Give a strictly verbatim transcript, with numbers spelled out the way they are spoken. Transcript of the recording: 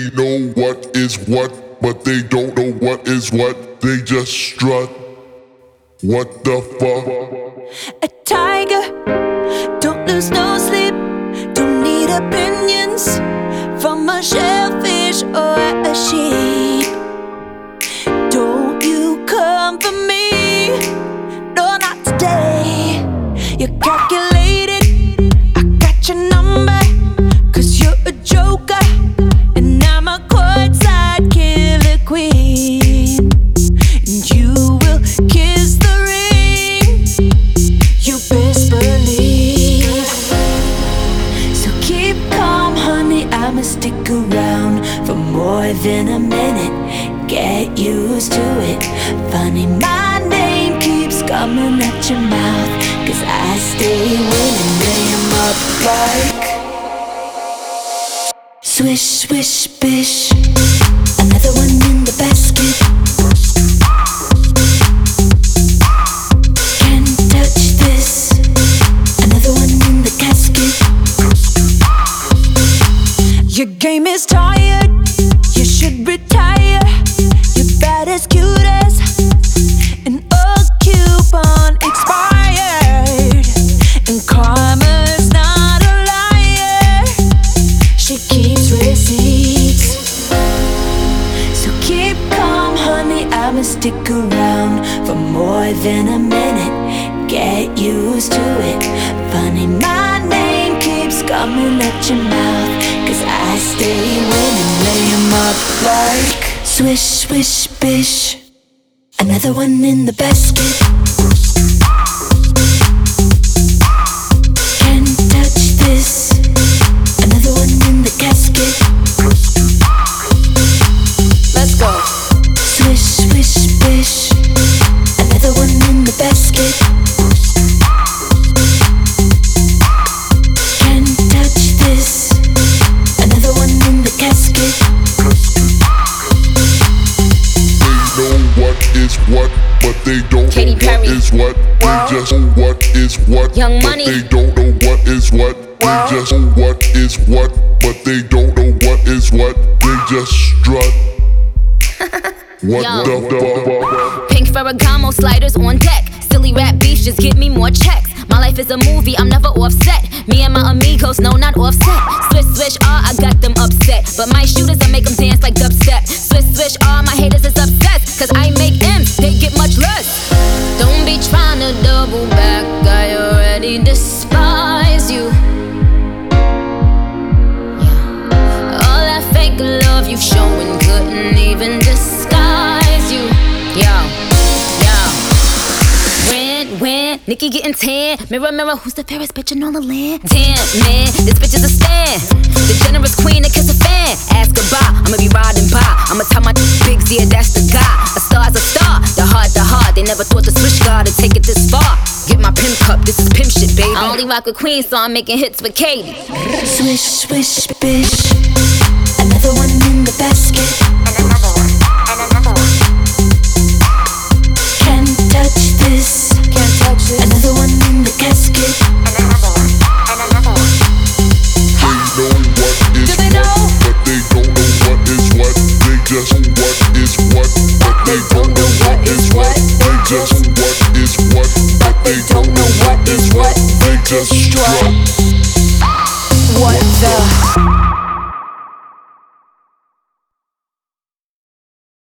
They know what is what, but they don't know what is what. They just strut. What the fuck? A tiger, don't lose no sleep. Don't need opinions from a shellfish or a sheep. Don't you come for me, no, not today. You're calculated, I got your number, cause you're a joker, and I'm a courtside killer queen. And you will kiss the ring, you best believe. So keep calm, honey, I'ma stick around for more than a minute. Get used to it. Funny, my name keeps coming at your mouth, cause I stay winning, lay 'em up like swish, swish, bish. Another one in the basket. Can't touch this. Another one in the casket. Your game is tired, you should retire. You're bad as cute as an old coupon expired. And karma's not a liar, she keeps receipts. So keep calm, honey, I'ma stick around for more than a minute. Get used to it. Funny, my name keeps coming at your mouth, cause I stay winning, lay 'em up like swish, swish, bish. Another one in the basket. Can't touch this. Another one in the casket. Let's go. Swish, swish, bish. Another one in the basket. Can't touch this. Another one in the casket. What is what, but they don't Katy know Perry. what is what. They just know what is what, Young but Money. they don't know what is what. They just know what is what, but they don't know what is what. They just strut. What Yo. the fuck? Pink Ferragamo sliders on deck. Silly rap beefs just give me more checks. My life is a movie, I'm never offset. Me and my amigos, no, not offset. Swish, swish, ah, I got them upset. But my shooters, I make them dance like dubstep. Swish, swish, ah, my haters is obsessed. Cause I make M's, they get much less. Don't be trying to double back, I already despise you. Yeah. All that fake love you showing couldn't even disguise you. Yo, yo. When, when, Nicki getting tan. Mirror, mirror, who's the fairest bitch in all the land? Damn, man, this bitch is a stan. The generous queen that kiss a fan. Ask goodbye, I'ma be riding by. I'ma tell my big Z, yeah, that's the guy. A star's a star, the heart, the heart. They never thought the switch guard to take it this far. Get my pimp cup, this is pimp shit, baby. I only rock with queens, so I'm making hits with Katy. Swish, swish, bish.